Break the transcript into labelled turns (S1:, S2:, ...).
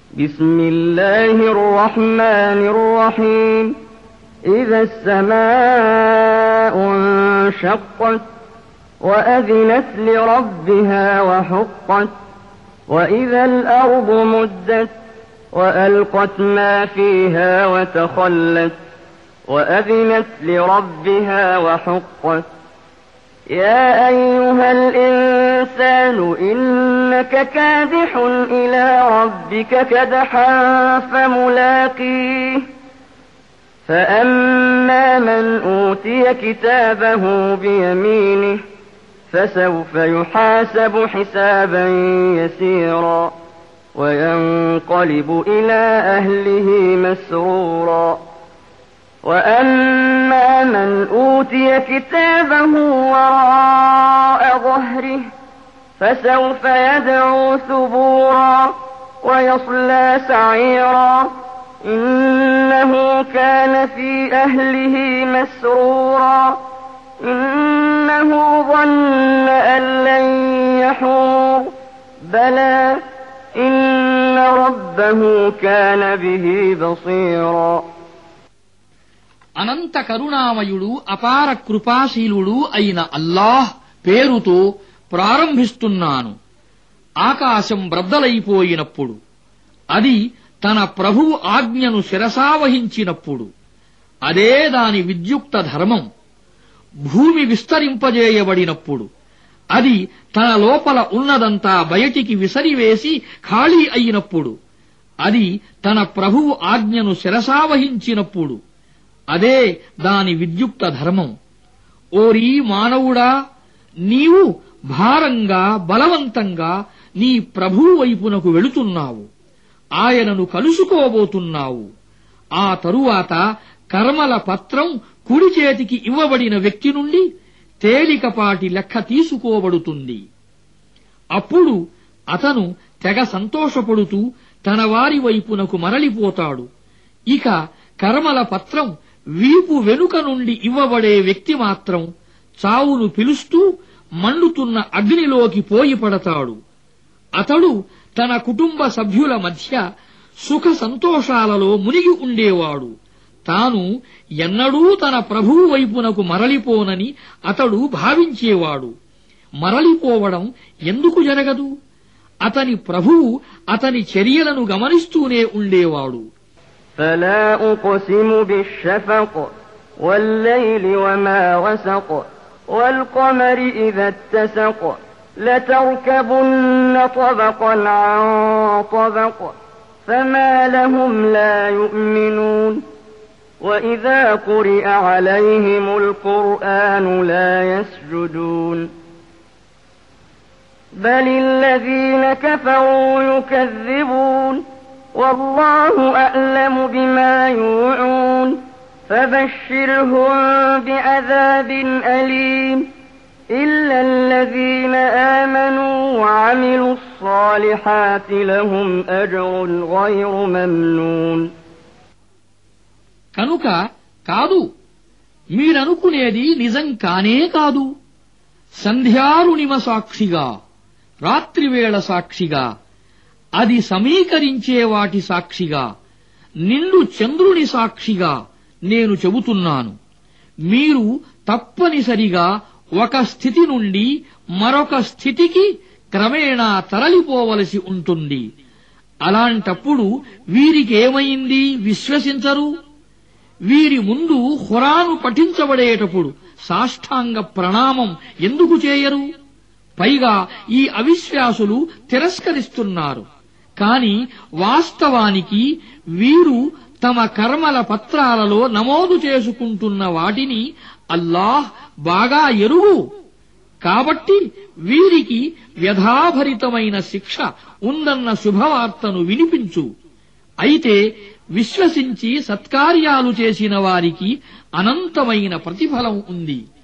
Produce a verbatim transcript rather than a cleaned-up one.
S1: بسم الله الرحمن الرحيم إذا السماء انشقت وأذنت لربها وحقت وإذا الأرض مدت وألقت ما فيها وتخلت وأذنت لربها وحقت يا أيها الإنسان إنك كادح إلى ربك كدحا فملاقيه فأما من أوتي كتابه بيمينه فسوف يحاسب حسابا يسيرا وينقلب إلى أهله مسرورا وأما من أوتي كتابه وراء ظهره فسوف يدعو ثبورا ويصلى سعيرا إنه كان في أهله مسرورا إنه ظن أن لن يحور بلى إن ربه كان به بصيرا
S2: అనంత కరుణామయుడు అపార కృపాశీలుడు అయిన అల్లాహ్ పేరుతో ప్రారంభిస్తున్నాను. ఆకాశం బ్రద్దలైపోయినప్పుడు, అది తన ప్రభువు ఆజ్ఞను శిరసావహించినప్పుడు, అదే దాని విద్యుక్త ధర్మం. భూమి విస్తరింపజేయబడినప్పుడు, అది తన లోపల ఉన్నదంతా బయటికి విసరివేసి ఖాళీ అయినప్పుడు, అది తన ప్రభువు ఆజ్ఞను శిరసావహించినప్పుడు, అదే దాని విద్యుక్త ధర్మం. ఓరీ మానవుడా, నీవు భారంగా బలవంతంగా నీ ప్రభువు వైపునకు వెళుతున్నావు, ఆయనను కలుసుకోబోతున్నావు. ఆ తరువాత కర్మల పత్రం కుడి చేతికి ఇవ్వబడిన వ్యక్తి నుండి తేలికపాటి లెక్క తీసుకోబడుతుంది. అప్పుడు అతను తెగ సంతోషపడుతూ తన వారి వైపునకు మరలిపోతాడు. ఇక కర్మల పత్రం వీపు వెనుక నుండి ఇవ్వబడే వ్యక్తి మాత్రం చావును పిలుస్తూ మండుతున్న అగ్నిలోకి పోయి పడతాడు. అతడు తన కుటుంబ సభ్యుల మధ్య సుఖ సంతోషాలలో మునిగి ఉండేవాడు. తాను ఎన్నడూ తన ప్రభువు వైపునకు మరలిపోనని అతడు భావించేవాడు. మరలిపోవడం ఎందుకు జరగదు? అతని ప్రభువు అతని చర్యలను గమనిస్తూనే ఉండేవాడు.
S1: فلا أقسم بالشفق والليل وما وسق والقمر إذا اتسق لتركبن طبقا عن طبق فما لهم لا يؤمنون وإذا قرئ عليهم القرآن لا يسجدون بل الذين كفروا يكذبون والله أعلم بما يوعون فبشرهم بعذاب أليم إلا الذين آمنوا وعملوا الصالحات لهم أجر غير ممنون.
S2: కనుక కాదు, మీరనుకునేది నిజం కానే కాదు. సంధ్యారుణిమ సాక్షిగా, రాత్రివేళ సాక్షిగా, అది సమీకరించే వాటి సాక్షిగా, నిండు చంద్రుని సాక్షిగా నేను చెబుతున్నాను. మీరు తప్పనిసరిగా ఒక స్థితి నుండి మరొక స్థితికి క్రమేణా తరలిపోవలసి ఉంటుంది. అలాంటప్పుడు వీరికేమైంది, విశ్వసించరు? వీరి ముందు ఖురాను పఠించబడేటప్పుడు సాష్టాంగ ప్రణామం ఎందుకు చేయరు? పైగా ఈ అవిశ్వాసులు తిరస్కరిస్తున్నారు. కాని వాస్తవానికి వీరు తమ కర్మల పత్రాలలో నమోదు చేసుకుంటున్న వాటిని అల్లాహ్ బాగా ఎరుగు. కాబట్టి వీరికి వ్యధాభరితమైన శిక్ష ఉందన్న శుభవార్తను వినిపించు. అయితే విశ్వసించి సత్కార్యాలు చేసిన వారికి అనంతమైన ప్రతిఫలం ఉంది.